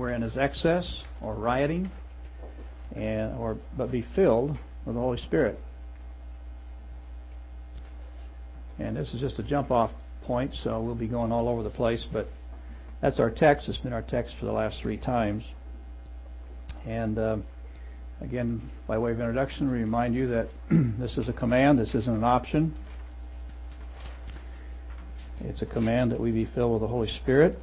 wherein is excess or rioting, but be filled with the Holy Spirit. And this is just a jump-off point, so we'll be going all over the place, but that's our text. It's been our text for the last 3 times. And again, by way of introduction, we remind you that this is a command. This isn't an option. It's a command that we be filled with the Holy Spirit.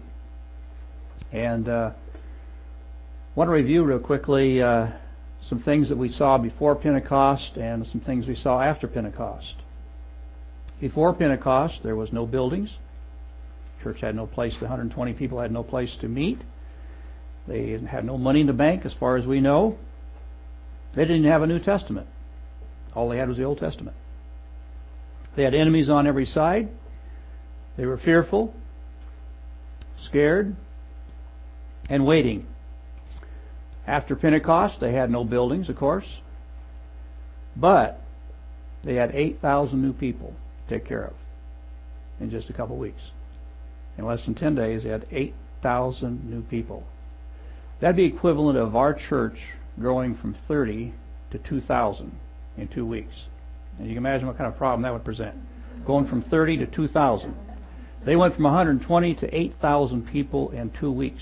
And I want to review real quickly some things that we saw before Pentecost and some things we saw after Pentecost. Before Pentecost, there was no buildings. Church had no place. The 120 people had no place to meet. They had no money in the bank, as far as we know. They didn't have a New Testament. All they had was the Old Testament. They had enemies on every side. They were fearful, scared, and waiting. After Pentecost, they had no buildings, of course, but they had 8,000 new people to take care of in just a couple weeks. In less than 10 days, they had 8,000 new people. That'd be equivalent of our church growing from 30 to 2,000 in 2 weeks. And you can imagine what kind of problem that would present. Going from 30 to 2,000. They went from 120 to 8,000 people in 2 weeks.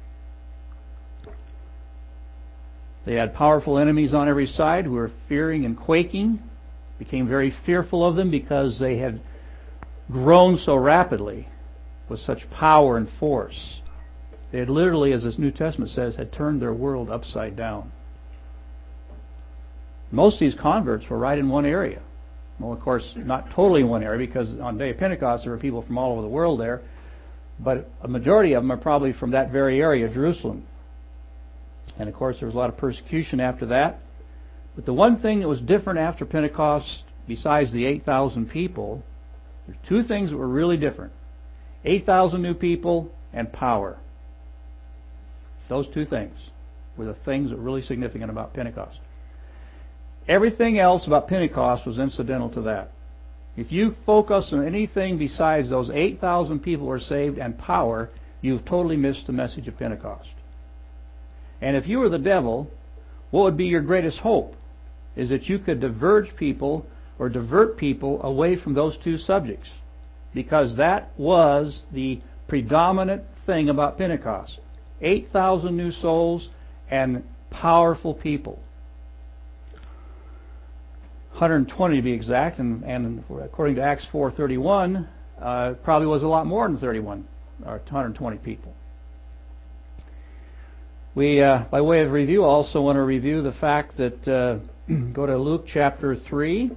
They had powerful enemies on every side who were fearing and quaking, became very fearful of them because they had grown so rapidly with such power and force. They had literally, as this New Testament says, had turned their world upside down. Most of these converts were right in one area. Well, of course, not totally in one area, because on the day of Pentecost there were people from all over the world there, but a majority of them are probably from that very area, Jerusalem. And of course there was a lot of persecution after that. But the one thing that was different after Pentecost, besides the 8,000 people, there's 2 things that were really different. 8,000 new people and power. Those 2 things were the things that were really significant about Pentecost. Everything else about Pentecost was incidental to that. If you focus on anything besides those 8,000 people who were saved and power, you've totally missed the message of Pentecost. And if you were the devil, what would be your greatest hope? Is that you could diverge people or divert people away from those 2 subjects. Because that was the predominant thing about Pentecost. 8,000 new souls and powerful people. 120 to be exact, and according to Acts 4:31, probably was a lot more than 31 or 120 people. We, by way of review, also want to review the fact that go to Luke chapter 3.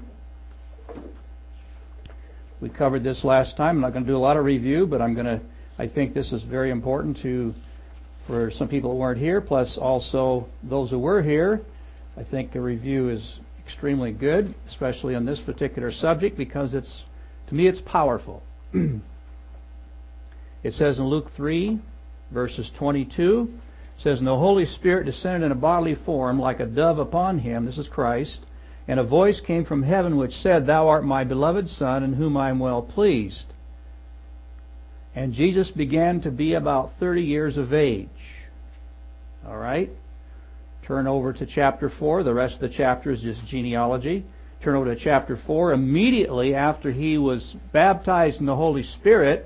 We covered this last time. I'm not going to do a lot of review, but I think this is very important for some people who weren't here, plus also those who were here. I think a review is extremely good, especially on this particular subject, because to me it's powerful. It says in Luke 3, verses 22, it says, "And the Holy Spirit descended in a bodily form like a dove upon him," this is Christ, "and a voice came from heaven which said, Thou art my beloved Son, in whom I am well pleased. And Jesus began to be about 30 years of age." All right? Turn over to chapter 4. The rest of the chapter is just genealogy. Turn over to chapter 4. Immediately after he was baptized in the Holy Spirit,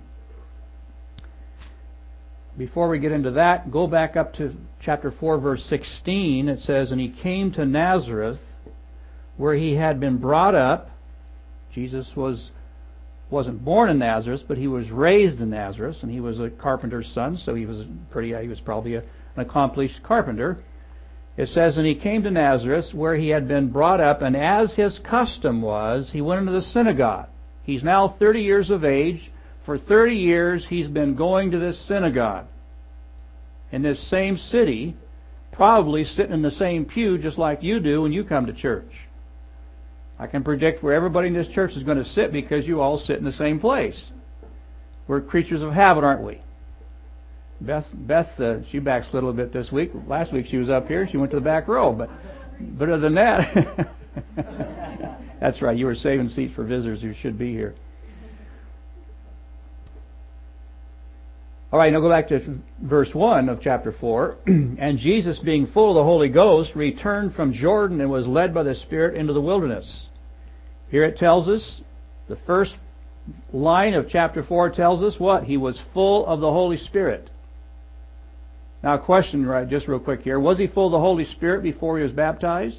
before we get into that, go back up to chapter 4, verse 16. It says, "And he came to Nazareth, where he had been brought up." Jesus wasn't born in Nazareth, but he was raised in Nazareth, and he was a carpenter's son, so he was probably an accomplished carpenter. It says, "And he came to Nazareth, where he had been brought up, and as his custom was, he went into the synagogue." He's now 30 years of age. For 30 years he's been going to this synagogue in this same city, probably sitting in the same pew just like you do when you come to church. I can predict where everybody in this church is going to sit, because you all sit in the same place. We're creatures of habit, aren't we? Beth, she backslid a little bit this week. Last week she was up here. She went to the back row. But other than that, that's right. You were saving seats for visitors who should be here. All right, now go back to verse 1 of chapter 4. And Jesus, being full of the Holy Ghost, returned from Jordan and was led by the Spirit into the wilderness. Here it tells us, the first line of chapter 4 tells us what? He was full of the Holy Spirit. Now a question, right, just real quick here. Was he full of the Holy Spirit before he was baptized?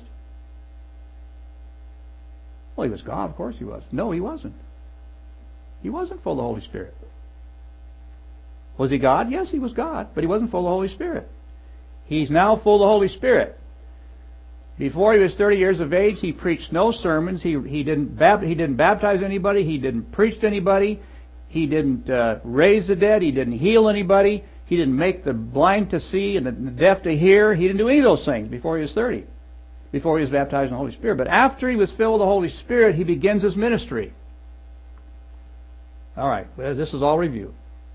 Well, he was God, of course he was. No, he wasn't. He wasn't full of the Holy Spirit. Was he God? Yes, he was God, but he wasn't full of the Holy Spirit. He's now full of the Holy Spirit. Before he was 30 years of age, he preached no sermons. He didn't baptize anybody. He didn't preach to anybody. He didn't raise the dead. He didn't heal anybody. He didn't make the blind to see and the deaf to hear. He didn't do any of those things before he was 30, before he was baptized in the Holy Spirit. But after he was filled with the Holy Spirit, he begins his ministry. All right, this is all review.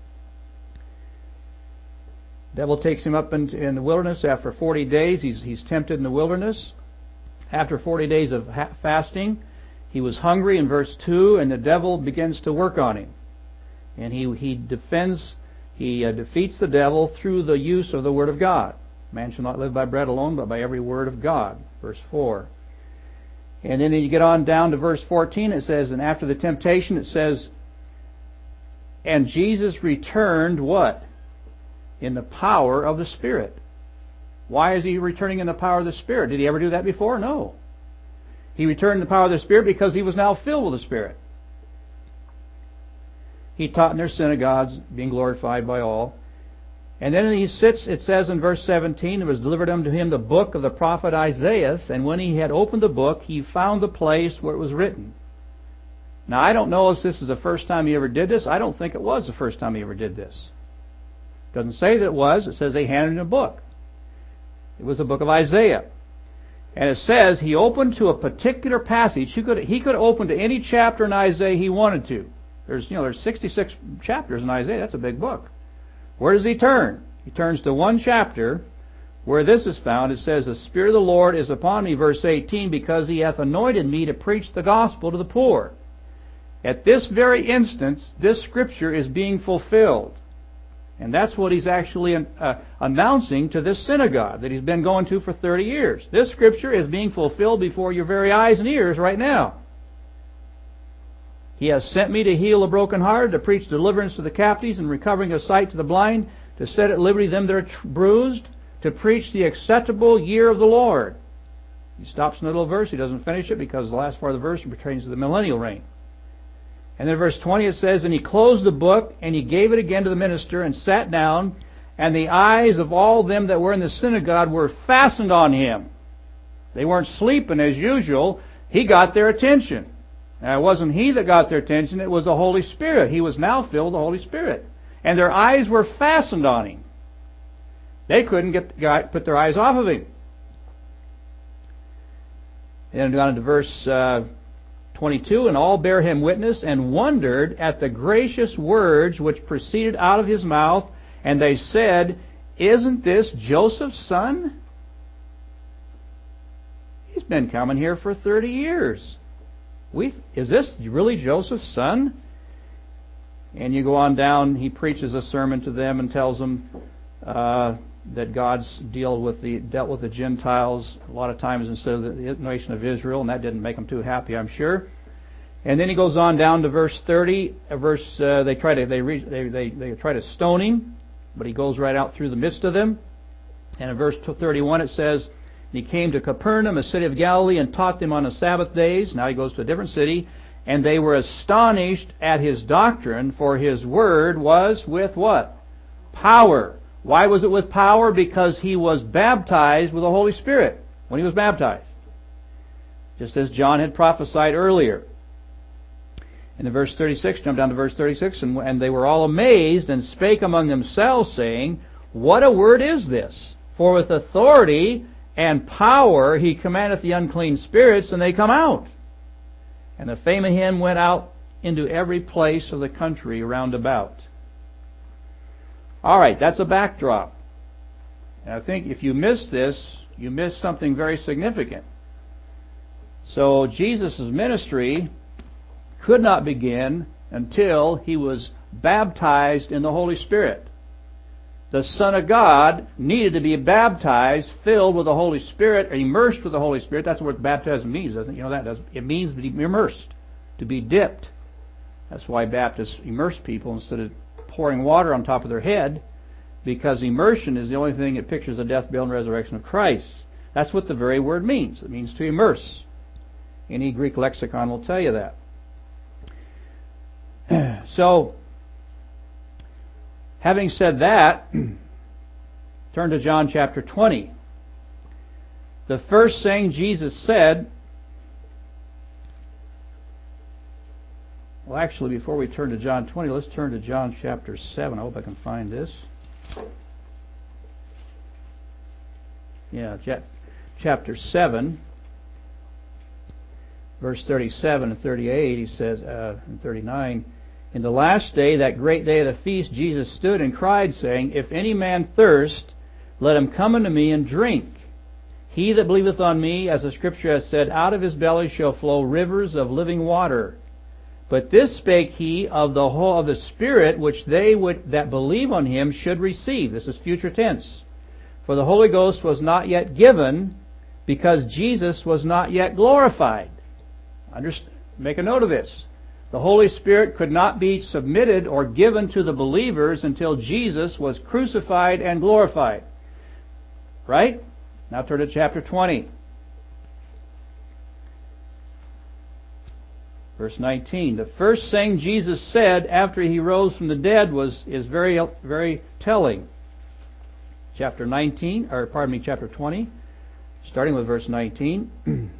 Devil takes him up in the wilderness after 40 days. He's tempted in the wilderness. After 40 days of fasting, he was hungry in verse 2, and the devil begins to work on him. And he defeats the devil through the use of the Word of God. Man shall not live by bread alone, but by every word of God. Verse 4. And then you get on down to verse 14, it says, and after the temptation, it says, and Jesus returned what? In the power of the Spirit. Why is he returning in the power of the Spirit? Did he ever do that before? No. He returned in the power of the Spirit because he was now filled with the Spirit. He taught in their synagogues, being glorified by all. And then he sits, it says in verse 17, there was delivered unto him the book of the prophet Isaiah, and when he had opened the book, he found the place where it was written. Now, I don't know if this is the first time he ever did this. I don't think it was the first time he ever did this. It doesn't say that it was. It says they handed him a book. It was the book of Isaiah. And it says he opened to a particular passage. He could open to any chapter in Isaiah he wanted to. There's 66 chapters in Isaiah. That's a big book. Where does he turn? He turns to one chapter where this is found. It says, the Spirit of the Lord is upon me, verse 18, because he hath anointed me to preach the gospel to the poor. At this very instant, this scripture is being fulfilled. And that's what he's actually announcing to this synagogue that he's been going to for 30 years. This scripture is being fulfilled before your very eyes and ears right now. He has sent me to heal the brokenhearted, to preach deliverance to the captives, and recovering of sight to the blind, to set at liberty them that are bruised, to preach the acceptable year of the Lord. He stops in the little verse. He doesn't finish it because the last part of the verse pertains to the millennial reign. And then verse 20 it says, and he closed the book, and he gave it again to the minister, and sat down, and the eyes of all them that were in the synagogue were fastened on him. They weren't sleeping as usual. He got their attention. Now, it wasn't he that got their attention, it was the Holy Spirit. He was now filled with the Holy Spirit. And their eyes were fastened on him. They couldn't put their eyes off of him. And down to verse 22, and all bare him witness, and wondered at the gracious words which proceeded out of his mouth. And they said, isn't this Joseph's son? He's been coming here for 30 years. Is this really Joseph's son? And you go on down, he preaches a sermon to them and tells them that God's dealt with the Gentiles a lot of times instead of the nation of Israel, and that didn't make them too happy, I'm sure. And then he goes on down to verse 30. They try to stone him, but he goes right out through the midst of them. And in verse 31 it says, he came to Capernaum, a city of Galilee, and taught them on the Sabbath days. Now he goes to a different city. And they were astonished at his doctrine, for his word was with what? Power. Why was it with power? Because he was baptized with the Holy Spirit when he was baptized. Just as John had prophesied earlier. And in verse 36, jump down to verse 36, and they were all amazed and spake among themselves, saying, what a word is this? For with authority and power he commandeth the unclean spirits, and they come out. And the fame of him went out into every place of the country round about. All right, that's a backdrop. And I think if you miss this, you miss something very significant. So Jesus' ministry could not begin until he was baptized in the Holy Spirit. the Son of God needed to be baptized, filled with the Holy Spirit, or immersed with the Holy Spirit. That's what baptism means, doesn't it? You know that, doesn't it? It means to be immersed, to be dipped. That's why Baptists immerse people instead of pouring water on top of their head, because immersion is the only thing that pictures the death, burial, and resurrection of Christ. That's what the very word means. It means to immerse. Any Greek lexicon will tell you that. So, having said that, turn to John chapter 20. The first thing Jesus said, well, actually, before we turn to John 20, let's turn to John chapter 7. I hope I can find this. Yeah, chapter 7, verse 37 and 38, he says, and 39, in the last day, that great day of the feast, Jesus stood and cried, saying, If any man thirst, let him come unto me and drink. He that believeth on me, as the Scripture has said, out of his belly shall flow rivers of living water. But this spake he of the whole of the Spirit, which they that believe on him should receive. This is future tense. For the Holy Ghost was not yet given, because Jesus was not yet glorified. Make a note of this. The Holy Spirit could not be submitted or given to the believers until Jesus was crucified and glorified. Right? Now turn to chapter 20. Verse 19. The first thing Jesus said after he rose from the dead is very, very telling. Chapter 20, starting with verse 19.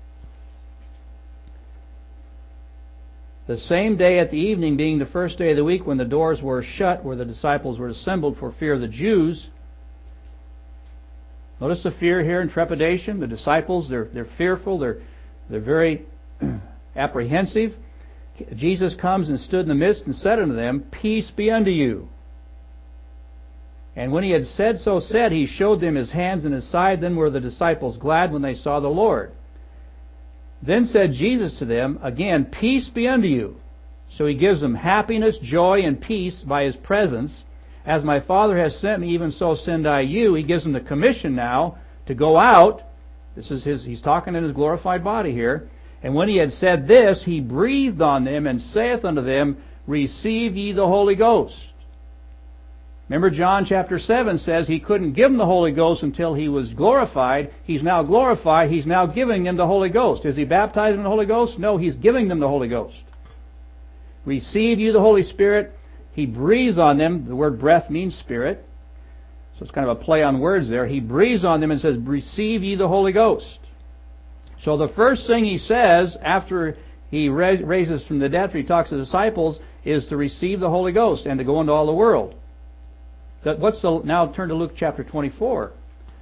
The same day at the evening, being the first day of the week, when the doors were shut, where the disciples were assembled for fear of the Jews. Notice the fear here and trepidation. The disciples, they're fearful. They're very apprehensive. Jesus comes and stood in the midst and said unto them, Peace be unto you. And when he had said, he showed them his hands and his side. Then were the disciples glad when they saw the Lord. Then said Jesus to them, again, Peace be unto you. So he gives them happiness, joy, and peace by his presence. As my Father has sent me, even so send I you. He gives them the commission now to go out. He's talking in his glorified body here. And when he had said this, he breathed on them and saith unto them, Receive ye the Holy Ghost. Remember, John chapter 7 says he couldn't give them the Holy Ghost until he was glorified. He's now glorified. He's now giving them the Holy Ghost. Is he baptizing in the Holy Ghost? No, he's giving them the Holy Ghost. Receive you the Holy Spirit. He breathes on them. The word breath means spirit. So it's kind of a play on words there. He breathes on them and says, Receive ye the Holy Ghost. So the first thing he says after he raises from the dead, after he talks to the disciples, is to receive the Holy Ghost and to go into all the world. Now turn to Luke chapter 24.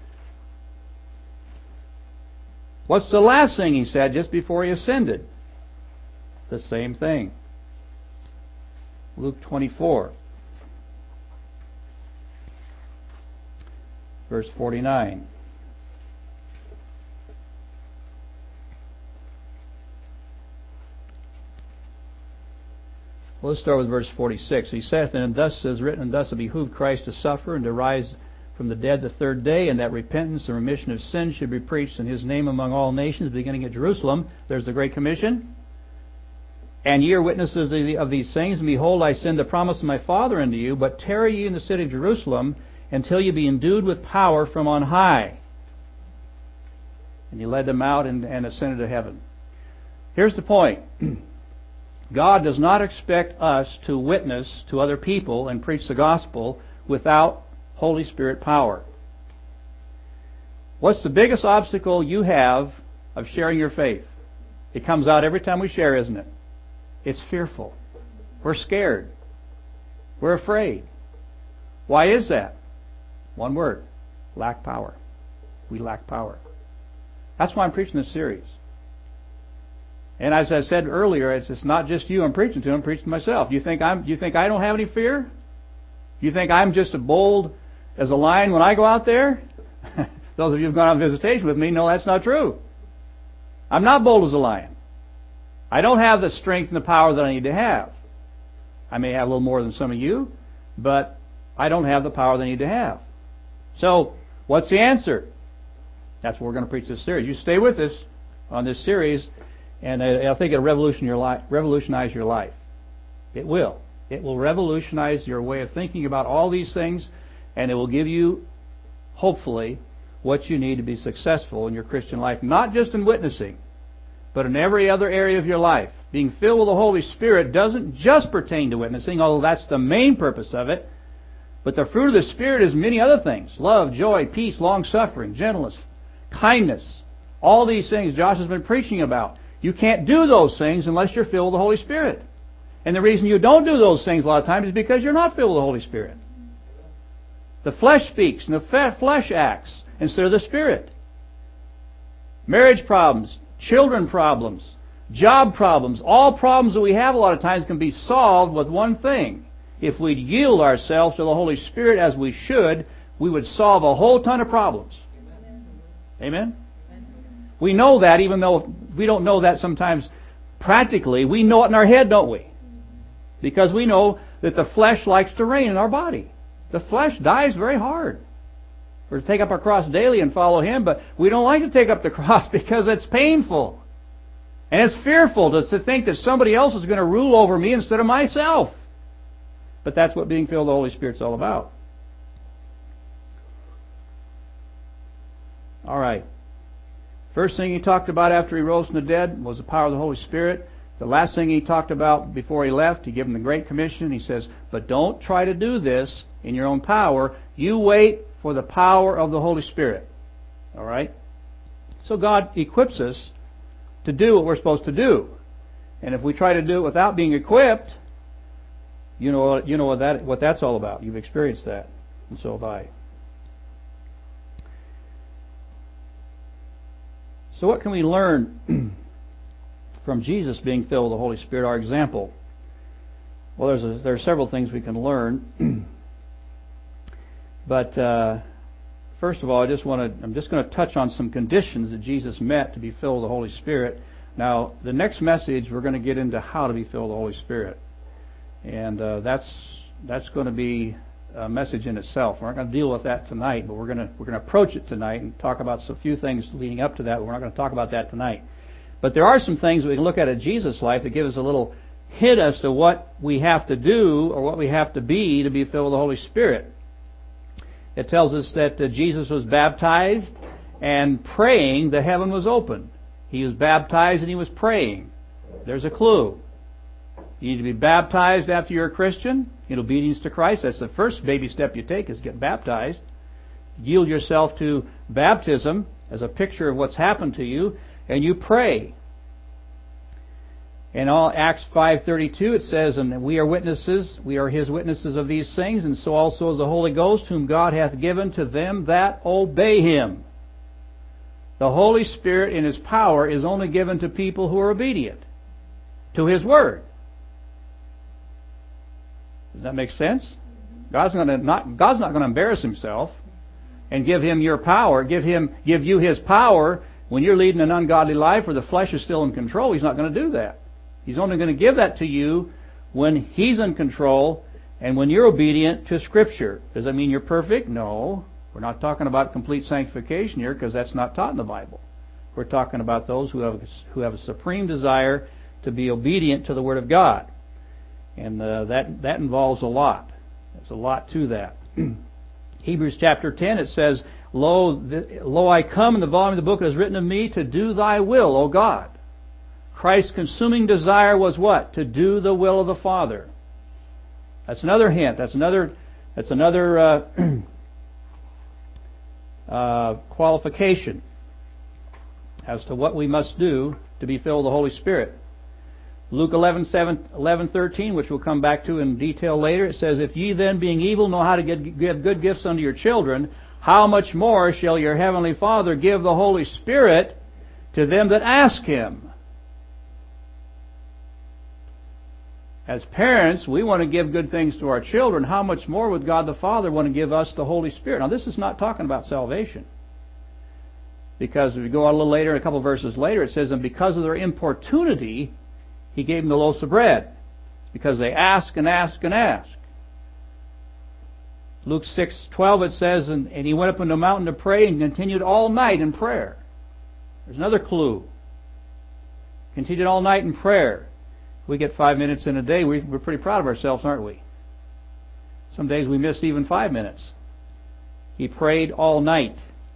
What's the last thing he said just before he ascended? The same thing. Luke 24. Verse 49. Well, let's start with verse 46. He saith, And thus is written, and thus it behooved Christ to suffer and to rise from the dead the third day, and that repentance and remission of sins should be preached in his name among all nations, beginning at Jerusalem. There's the Great Commission. And ye are witnesses of these things, and behold, I send the promise of my Father unto you, but tarry ye in the city of Jerusalem until ye be endued with power from on high. And he led them out and ascended to heaven. Here's the point. God does not expect us to witness to other people and preach the gospel without Holy Spirit power. What's the biggest obstacle you have of sharing your faith? It comes out every time we share, isn't it? It's fearful. We're scared. We're afraid. Why is that? One word. Lack power. We lack power. That's why I'm preaching this series. And as I said earlier, it's not just you I'm preaching to. I'm preaching to myself. You think I don't have any fear? You think I'm just as bold as a lion when I go out there? Those of you who've gone on visitation with me know that's not true. I'm not bold as a lion. I don't have the strength and the power that I need to have. I may have a little more than some of you, but I don't have the power they need to have. So, what's the answer? That's what we're going to preach this series. You stay with us on this series, and I think it'll revolutionize your life. It will. It will revolutionize your way of thinking about all these things, and it will give you, hopefully, what you need to be successful in your Christian life, not just in witnessing, but in every other area of your life. Being filled with the Holy Spirit doesn't just pertain to witnessing, although that's the main purpose of it, but the fruit of the Spirit is many other things. Love, joy, peace, long-suffering, gentleness, kindness. All these things Josh has been preaching about. You can't do those things unless you're filled with the Holy Spirit. And the reason you don't do those things a lot of times is because you're not filled with the Holy Spirit. The flesh speaks and the flesh acts instead of the Spirit. Marriage problems, children problems, job problems, all problems that we have a lot of times can be solved with one thing. If we'd yield ourselves to the Holy Spirit as we should, we would solve a whole ton of problems. Amen? We know that even though we don't know that sometimes practically. We know it in our head, don't we? Because we know that the flesh likes to reign in our body. The flesh dies very hard. We're to take up our cross daily and follow Him, but we don't like to take up the cross because it's painful. And it's fearful to think that somebody else is going to rule over me instead of myself. But that's what being filled with the Holy Spirit is all about. All right. First thing He talked about after He rose from the dead was the power of the Holy Spirit. The last thing He talked about before He left, He gave them the Great Commission. He says, but don't try to do this in your own power. You wait for the power of the Holy Spirit. All right? So God equips us to do what we're supposed to do. And if we try to do it without being equipped, you know what that's all about. You've experienced that, and so have I. So what can we learn from Jesus being filled with the Holy Spirit, our example? Well, there are several things we can learn. But first of all, I'm just going to touch on some conditions that Jesus met to be filled with the Holy Spirit. Now, the next message, we're going to get into how to be filled with the Holy Spirit. And that's going to be a message in itself. We're not going to deal with that tonight, but we're going to approach it tonight and talk about a few things leading up to that, but we're not going to talk about that tonight. But there are some things we can look at in Jesus' life that give us a little hint as to what we have to do or what we have to be filled with the Holy Spirit. It tells us that Jesus was baptized and praying, the heaven was open. He was baptized and He was praying. There's a clue. You need to be baptized after you're a Christian in obedience to Christ. That's the first baby step you take, is get baptized. Yield yourself to baptism as a picture of what's happened to you, and you pray. In all Acts 5:32 it says, and we are witnesses, we are His witnesses of these things, and so also is the Holy Ghost, whom God hath given to them that obey Him. The Holy Spirit in His power is only given to people who are obedient to His Word. Does that make sense? God's not going to embarrass Himself and give Him your power, give you His power when you're leading an ungodly life or the flesh is still in control. He's not going to do that. He's only going to give that to you when He's in control and when you're obedient to Scripture. Does that mean you're perfect? No. We're not talking about complete sanctification here, because that's not taught in the Bible. We're talking about those who have a supreme desire to be obedient to the Word of God. And that involves a lot. There's a lot to that. Hebrews chapter 10, it says, Lo, I come in the volume of the book that is written of me to do Thy will, O God. Christ's consuming desire was what? To do the will of the Father. That's another hint. That's another qualification as to what we must do to be filled with the Holy Spirit. Luke 11:13, which we'll come back to in detail later, it says, If ye then, being evil, know how to give good gifts unto your children, how much more shall your heavenly Father give the Holy Spirit to them that ask Him? As parents, we want to give good things to our children. How much more would God the Father want to give us the Holy Spirit? Now, this is not talking about salvation. Because if we go on a little later, a couple of verses later, it says, And because of their importunity, He gave them the loaves of bread. It's because they ask and ask and ask. Luke 6:12 it says, and he went up on the mountain to pray and continued all night in prayer. There's another clue. Continued all night in prayer. We get 5 minutes in a day. We're pretty proud of ourselves, aren't we? Some days we miss even 5 minutes. He prayed all night.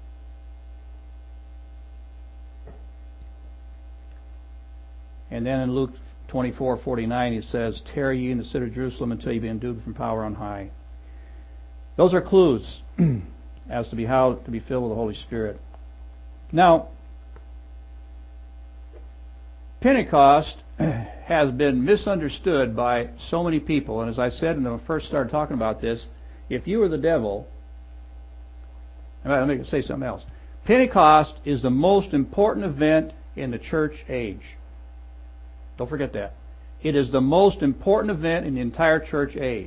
And then in Luke 24:49 it says, "Tarry ye in the city of Jerusalem until ye be endued from power on high." Those are clues as to how to be filled with the Holy Spirit. Now, Pentecost has been misunderstood by so many people, and as I said when I first started talking about this, if you were the devil, let me say something else. Pentecost is the most important event in the church age. Don't forget that. It is the most important event in the entire church age.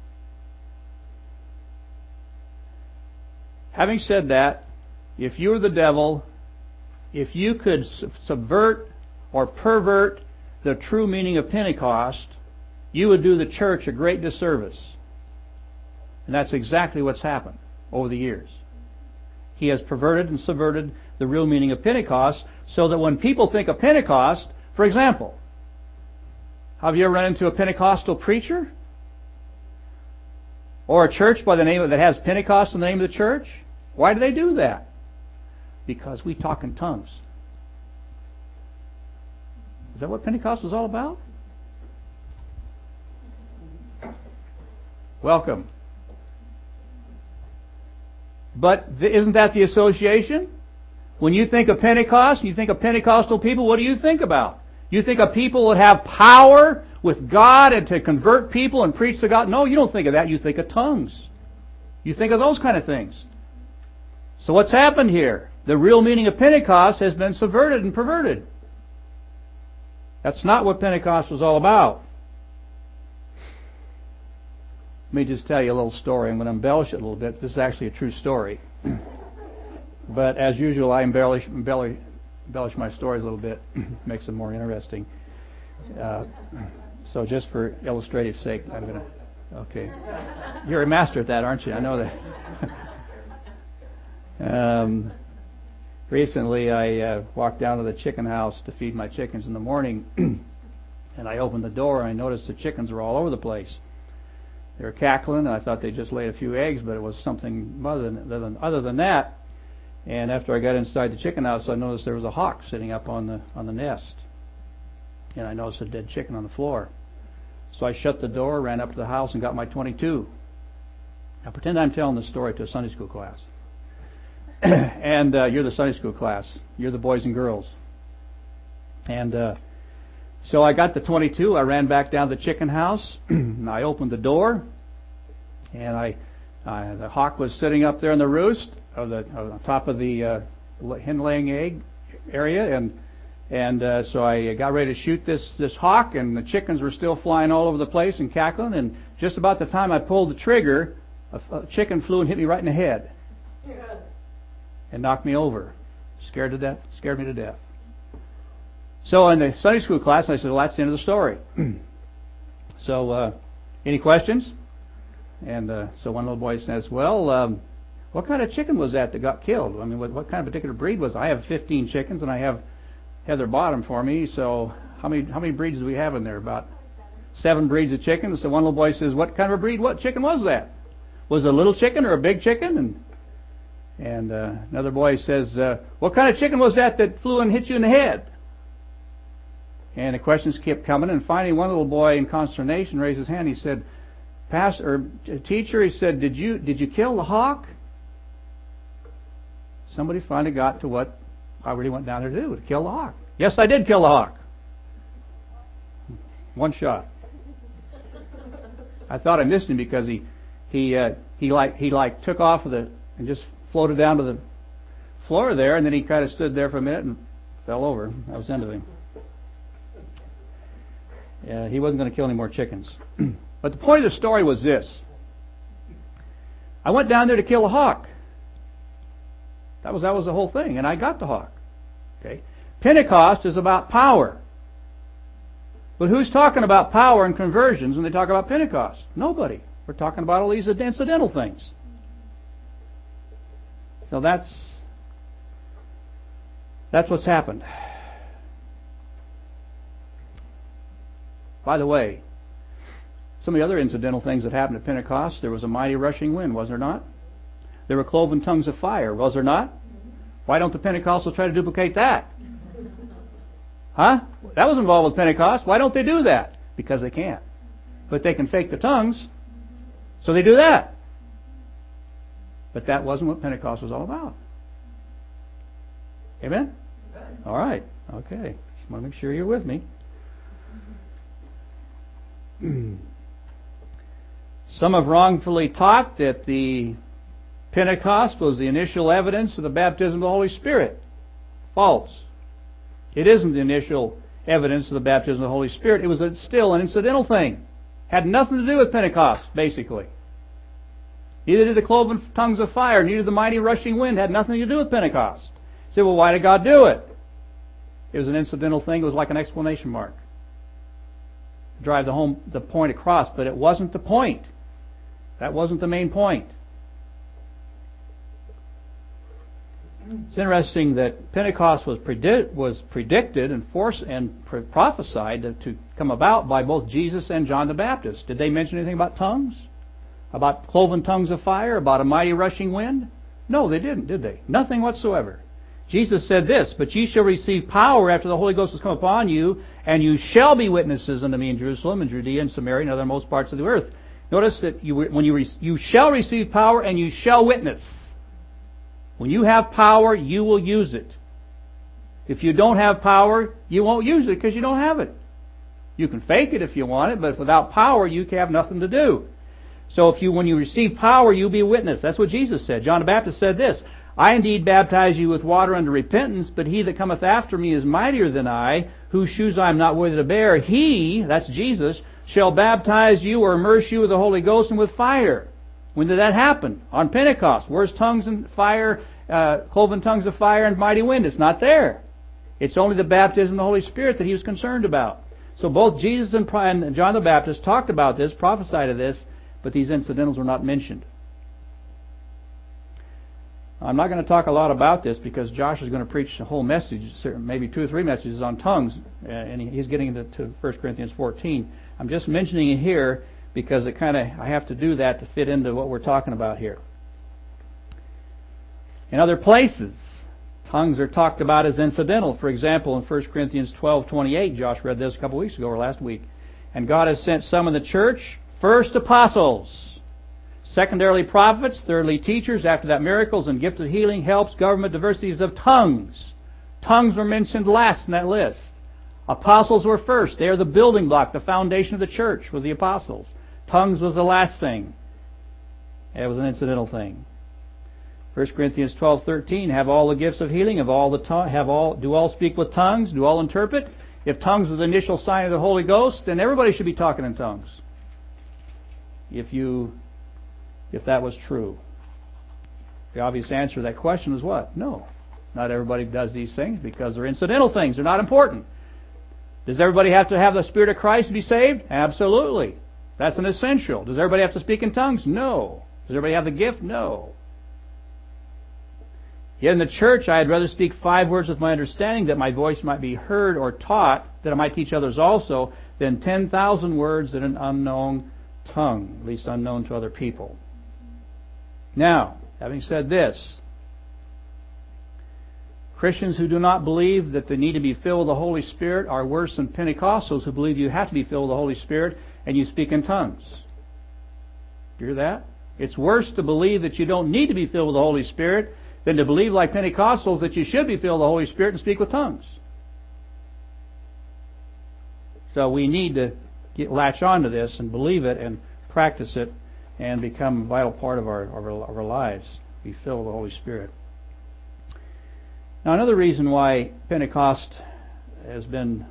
Having said that, if you were the devil, if you could subvert or pervert the true meaning of Pentecost, you would do the church a great disservice. And that's exactly what's happened over the years. He has perverted and subverted the real meaning of Pentecost so that when people think of Pentecost, for example, have you ever run into a Pentecostal preacher? Or a church by the name that has Pentecost in the name of the church? Why do they do that? Because we talk in tongues. Is that what Pentecost was all about? Welcome. But isn't that the association? When you think of Pentecost, you think of Pentecostal people, what do you think about? You think of people that have power with God and to convert people and preach to God? No, you don't think of that. You think of tongues. You think of those kind of things. So what's happened here? The real meaning of Pentecost has been subverted and perverted. That's not what Pentecost was all about. Let me just tell you a little story. I'm going to embellish it a little bit. This is actually a true story. But as usual, I embellish my stories a little bit, makes them more interesting. So just for illustrative sake, I'm going to... Okay. You're a master at that, aren't you? I know that. Recently, I walked down to the chicken house to feed my chickens in the morning, and I opened the door and I noticed the chickens were all over the place. They were cackling, and I thought they just laid a few eggs, but it was something other than that. And after I got inside the chicken house, I noticed there was a hawk sitting up on the nest, and I noticed a dead chicken on the floor. So I shut the door, ran up to the house, and got my .22. Now pretend I'm telling this story to a Sunday school class. And you're the Sunday school class. You're the boys and girls. And so I got the .22. I ran back down to the chicken house. And I opened the door. And the hawk was sitting up there in the roost, on top of the hen laying egg area. And so I got ready to shoot this hawk. And the chickens were still flying all over the place and cackling. And just about the time I pulled the trigger, a chicken flew and hit me right in the head. And knocked me over. Scared me to death. So in the Sunday school class, I said, well, that's the end of the story. So, any questions? And so one little boy says, well, what kind of chicken was that got killed? I mean, what kind of particular breed was it? I have 15 chickens, and I have Heather bought them for me. So how many breeds do we have in there? About 7 breeds of chickens. So one little boy says, what kind of a breed? What chicken was that? Was it a little chicken or a big chicken? And another boy says, what kind of chicken was that flew and hit you in the head? And the questions kept coming, and finally one little boy in consternation raised his hand. He said, teacher, he said, did you kill the hawk? Somebody finally got to what I really went down there to do, to kill the hawk. Yes, I did kill the hawk. One shot. I thought I missed him because he took off and just floated down to the floor there, and then he kind of stood there for a minute and fell over. That was the end of him. He wasn't going to kill any more chickens. But the point of the story was this. I went down there to kill a hawk. That was the whole thing, and I got the hawk. Okay. Pentecost is about power. But who's talking about power and conversions when they talk about Pentecost? Nobody. We're talking about all these incidental things. So that's what's happened. By the way, some of the other incidental things that happened at Pentecost, there was a mighty rushing wind, was there not? There were cloven tongues of fire, was there not? Why don't the Pentecostals try to duplicate that? Huh? That was involved with Pentecost. Why don't they do that? Because they can't. But they can fake the tongues, so they do that. But that wasn't what Pentecost was all about. Amen? All right. Okay. Just want to make sure you're with me. Some have wrongfully taught that the Pentecost was the initial evidence of the baptism of the Holy Spirit. False. It isn't the initial evidence of the baptism of the Holy Spirit. It was still an incidental thing. Had nothing to do with Pentecost, basically. Neither did the cloven tongues of fire, neither the mighty rushing wind. Had nothing to do with Pentecost. You say, well, why did God do it? It was an incidental thing. It was like an exclamation mark. Drive the point across, but it wasn't the point. That wasn't the main point. It's interesting that Pentecost was predicted and prophesied to come about by both Jesus and John the Baptist. Did they mention anything about tongues? About cloven tongues of fire? About a mighty rushing wind? No, they didn't, did they? Nothing whatsoever. Jesus said this, "But ye shall receive power after the Holy Ghost has come upon you, and you shall be witnesses unto me in Jerusalem and Judea and Samaria and othermost parts of the earth." Notice that you shall receive power and you shall witness. When you have power, you will use it. If you don't have power, you won't use it because you don't have it. You can fake it if you want it, but without power, you have nothing to do. So when you receive power, you'll be a witness. That's what Jesus said. John the Baptist said this, "I indeed baptize you with water unto repentance, but he that cometh after me is mightier than I, whose shoes I am not worthy to bear. He," that's Jesus, "shall baptize you or immerse you with the Holy Ghost and with fire." When did that happen? On Pentecost. Where's tongues and fire, cloven tongues of fire and mighty wind? It's not there. It's only the baptism of the Holy Spirit that he was concerned about. So both Jesus and John the Baptist talked about this, prophesied of this, but these incidentals were not mentioned. I'm not going to talk a lot about this because Josh is going to preach a whole message, maybe 2 or 3 messages on tongues, and he's getting into 1 Corinthians 14. I'm just mentioning it here because I have to do that to fit into what we're talking about here. In other places, tongues are talked about as incidental. For example, in 1 Corinthians 12:28, Josh read this a couple weeks ago or last week. "And God has sent some in the church, first apostles, secondarily prophets, thirdly teachers, after that miracles and gifts of healing, helps, government, diversities of tongues." Tongues were mentioned last in that list. Apostles were first. They are the building block, the foundation of the church was the apostles. Tongues was the last thing. It was an incidental thing. 1 Corinthians 12:13, "Have all the gifts of healing, do all speak with tongues, do all interpret?" If tongues was the initial sign of the Holy Ghost, then everybody should be talking in tongues. If that was true. The obvious answer to that question is what? No. Not everybody does these things because they're incidental things. They're not important. Does everybody have to have the Spirit of Christ to be saved? Absolutely. That's an essential. Does everybody have to speak in tongues? No. Does everybody have the gift? No. Yet in the church I had rather speak 5 words with my understanding, that my voice might be heard or taught, that I might teach others also, than 10,000 words in an unknown tongue, at least unknown to other people. Now, having said this, Christians who do not believe that they need to be filled with the Holy Spirit are worse than Pentecostals who believe you have to be filled with the Holy Spirit and you speak in tongues. Do you hear that? It's worse to believe that you don't need to be filled with the Holy Spirit than to believe like Pentecostals that you should be filled with the Holy Spirit and speak with tongues. So we need to latch on to this and believe it and practice it and become a vital part of our lives. Be filled with the Holy Spirit. Now another reason why Pentecost has been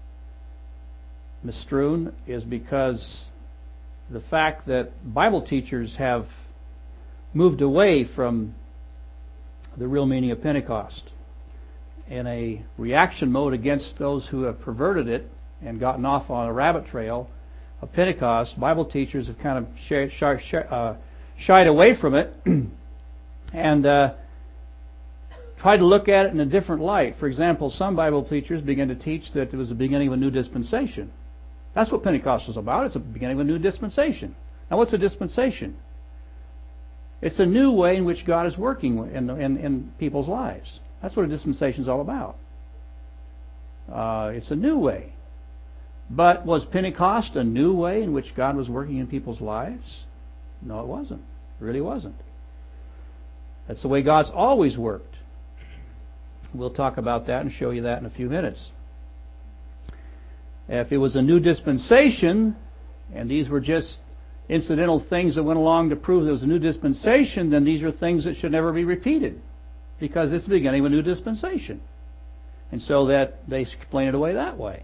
misstrewn is because the fact that Bible teachers have moved away from the real meaning of Pentecost in a reaction mode against those who have perverted it and gotten off on a rabbit trail. of Pentecost, Bible teachers have kind of shied away from it and tried to look at it in a different light. For example, some Bible teachers began to teach that it was the beginning of a new dispensation. That's what Pentecost was about. It's the beginning of a new dispensation. Now, what's a dispensation? It's a new way in which God is working in people's lives. That's what a dispensation is all about. It's a new way. But was Pentecost a new way in which God was working in people's lives? No, it wasn't. It really wasn't. That's the way God's always worked. We'll talk about that and show you that in a few minutes. If it was a new dispensation, and these were just incidental things that went along to prove there was a new dispensation, then these are things that should never be repeated, because it's the beginning of a new dispensation. And so that they explain it away that way.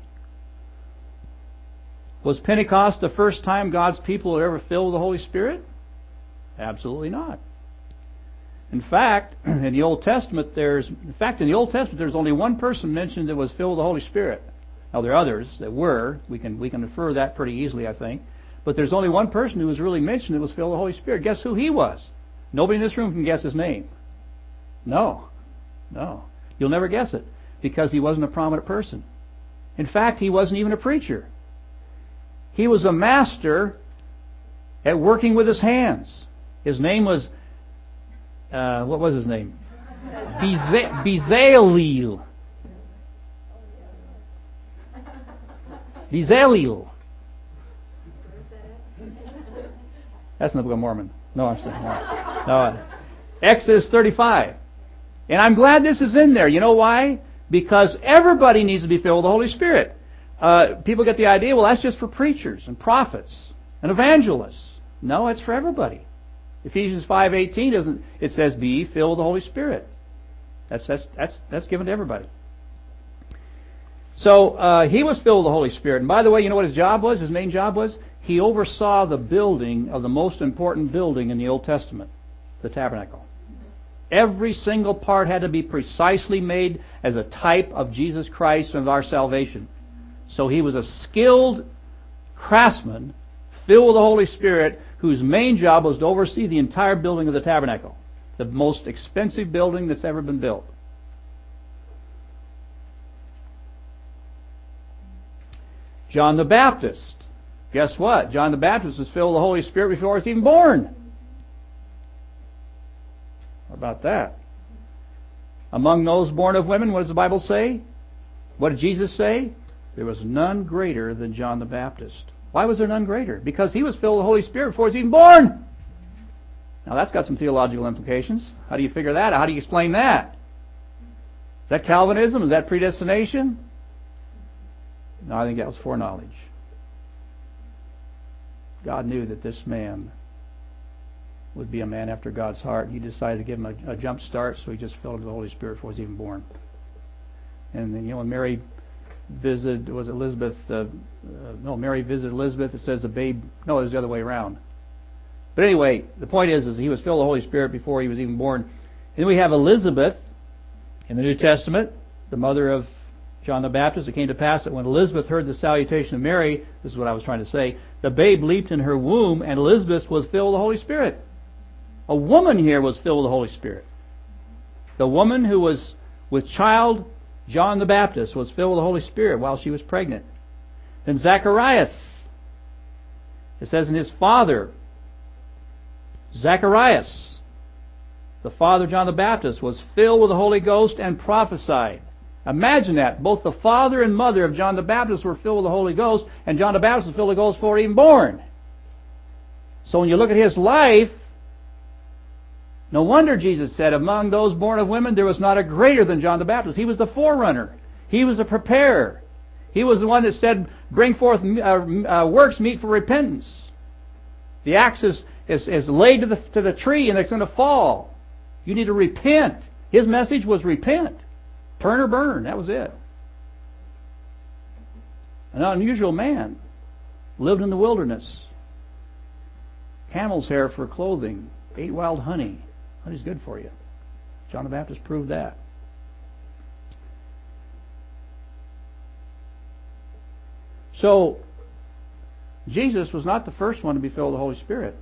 Was Pentecost the first time God's people were ever filled with the Holy Spirit? Absolutely not. In fact, in the Old Testament, there's only one person mentioned that was filled with the Holy Spirit. Now there are others that were. We can infer that pretty easily, I think. But there's only one person who was really mentioned that was filled with the Holy Spirit. Guess who he was? Nobody in this room can guess his name. No. You'll never guess it, because he wasn't a prominent person. In fact, he wasn't even a preacher. He was a master at working with his hands. His name was, what was his name? Bezalel. Bezalel. That's in the Book of Mormon. No, I'm saying no. Exodus 35. And I'm glad this is in there. You know why? Because everybody needs to be filled with the Holy Spirit. People get the idea, well, that's just for preachers and prophets and evangelists. No, it's for everybody. Ephesians 5:18 it says, "Be ye filled with the Holy Spirit." That's given to everybody. So he was filled with the Holy Spirit. And by the way, you know what his job was? His main job was? He oversaw the building of the most important building in the Old Testament, the tabernacle. Every single part had to be precisely made as a type of Jesus Christ and of our salvation. So he was a skilled craftsman filled with the Holy Spirit, whose main job was to oversee the entire building of the tabernacle, the most expensive building that's ever been built. John the Baptist. Guess what? John the Baptist was filled with the Holy Spirit before he was even born. How about that? Among those born of women, what does the Bible say? What did Jesus say? There was none greater than John the Baptist. Why was there none greater? Because he was filled with the Holy Spirit before he was even born. Now that's got some theological implications. How do you figure that out? How do you explain that? Is that Calvinism? Is that predestination? No, I think that was foreknowledge. God knew that this man would be a man after God's heart. He decided to give him a jump start, so he just filled with the Holy Spirit before he was even born. And then, when Mary visited, was it Elizabeth? Mary visited Elizabeth. It says the babe. No, it was the other way around. But anyway, the point is he was filled with the Holy Spirit before he was even born. And then we have Elizabeth in the New Testament, the mother of John the Baptist. It came to pass that when Elizabeth heard the salutation of Mary, this is what I was trying to say, the babe leaped in her womb, and Elizabeth was filled with the Holy Spirit. A woman here was filled with the Holy Spirit. The woman who was with child, John the Baptist, was filled with the Holy Spirit while she was pregnant. Then Zacharias, it says, in his father, Zacharias, the father of John the Baptist, was filled with the Holy Ghost and prophesied. Imagine that. Both the father and mother of John the Baptist were filled with the Holy Ghost, and John the Baptist was filled with the Holy Ghost before he was even born. So when you look at his life, no wonder Jesus said, among those born of women, there was not a greater than John the Baptist. He was the forerunner. He was the preparer. He was the one that said, bring forth works meet for repentance. The axe is laid to the tree and it's going to fall. You need to repent. His message was repent. Turn or burn. That was it. An unusual man. Lived in the wilderness. Camel's hair for clothing. Ate wild honey. Honey's good for you. John the Baptist proved that. So, Jesus was not the first one to be filled with the Holy Spirit.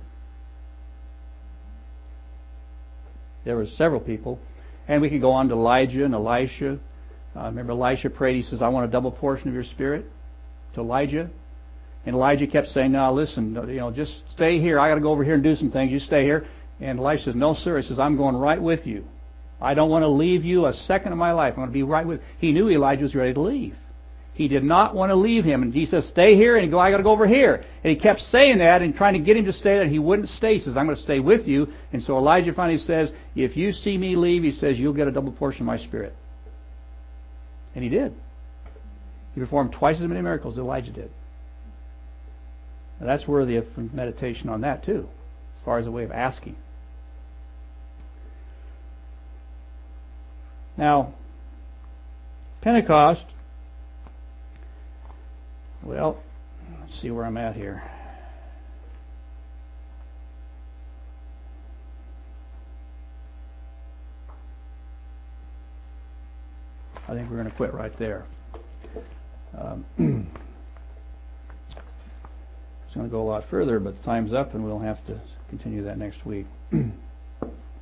There were several people. And we could go on to Elijah and Elisha. Remember Elisha prayed, he says, I want a double portion of your Spirit to Elijah. And Elijah kept saying, no, listen, just stay here. I got to go over here and do some things. You stay here. And Elisha says, no, sir. He says, I'm going right with you. I don't want to leave you a second of my life. I want to be right with you. He knew Elijah was ready to leave. He did not want to leave him. And he says, stay here. And he goes, I got to go over here. And he kept saying that and trying to get him to stay there. And he wouldn't stay. He says, I'm going to stay with you. And so Elijah finally says, if you see me leave, he says, you'll get a double portion of my Spirit. And he did. He performed twice as many miracles as Elijah did. Now that's worthy of meditation on that too, as far as a way of asking. Now, Pentecost, well, let's see where I'm at here. I think we're going to quit right there. It's going to go a lot further, but the time's up and we'll have to continue that next week.